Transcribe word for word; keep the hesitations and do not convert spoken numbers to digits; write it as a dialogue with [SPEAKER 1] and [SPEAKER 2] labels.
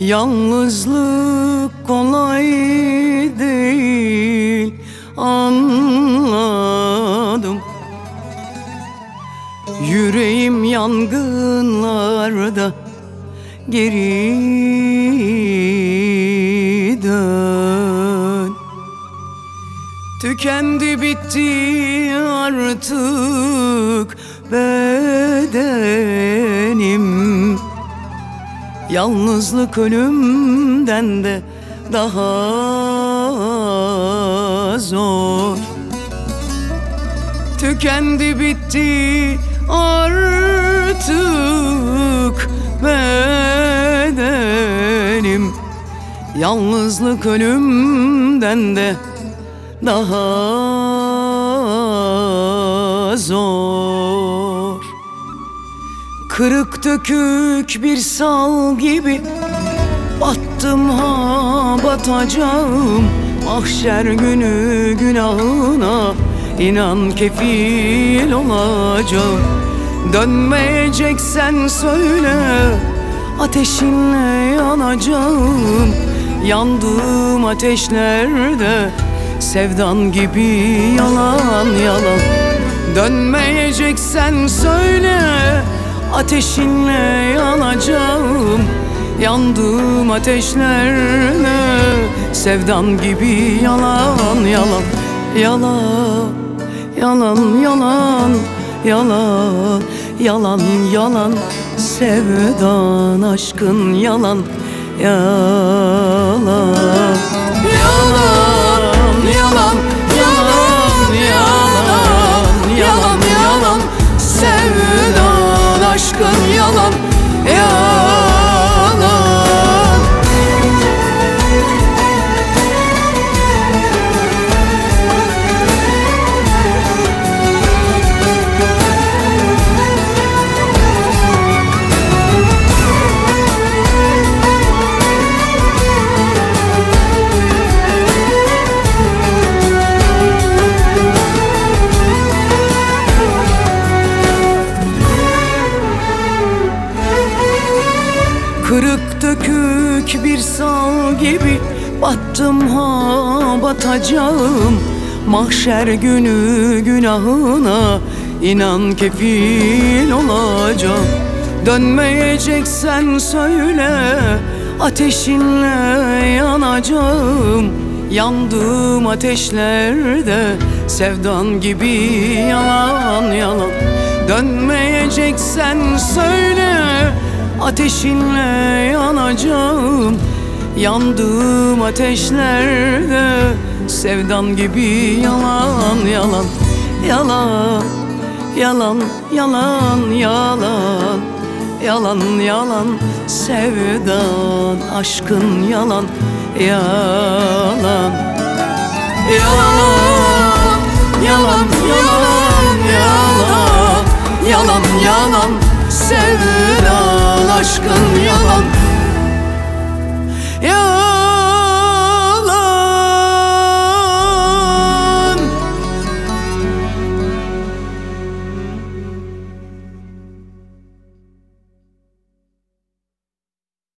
[SPEAKER 1] Yalnızlık kolay değil, anladım. Yüreğim yangınlarda, geri dön. Tükendi bitti artık bedenim. Yalnızlık ölümden de daha zor. Tükendi bitti artık bedenim. Yalnızlık ölümden de daha zor. Kırık dökük bir sal gibi battım ha batacağım. Mahşer günü günahına inan kefil olacağım. Dönmeyeceksen söyle, ateşinle yanacağım. Yandığım ateşlerde sevdan gibi yalan yalan. Dönmeyeceksen söyle, ateşinle yanacağım. Yandığım ateşlerle sevdan gibi yalan yalan. Yalan, yalan, yalan, yalan, yalan, yalan. Sevdan, aşkın yalan, yalan. Yalan, yalan, yalan, yalan, yalan, yalan. Sevdan, aşkın yalan, yalan. Kırık dökük bir sal gibi battım ha batacağım. Mahşer günü günahına inan kefil olacağım. Dönmeyeceksen söyle, ateşinle yanacağım. Yandığım ateşlerde sevdan gibi yalan yalan. Dönmeyeceksen söyle, ateşinle yanacağım. Yandığım ateşlerde sevdan gibi yalan yalan. Yalan, yalan, yalan, yalan. Yalan, yalan, sevdan, aşkın yalan, yalan. Yalan, yalan, yalan, yalan. Yalan, yalan, sevdan, aşkın yalan.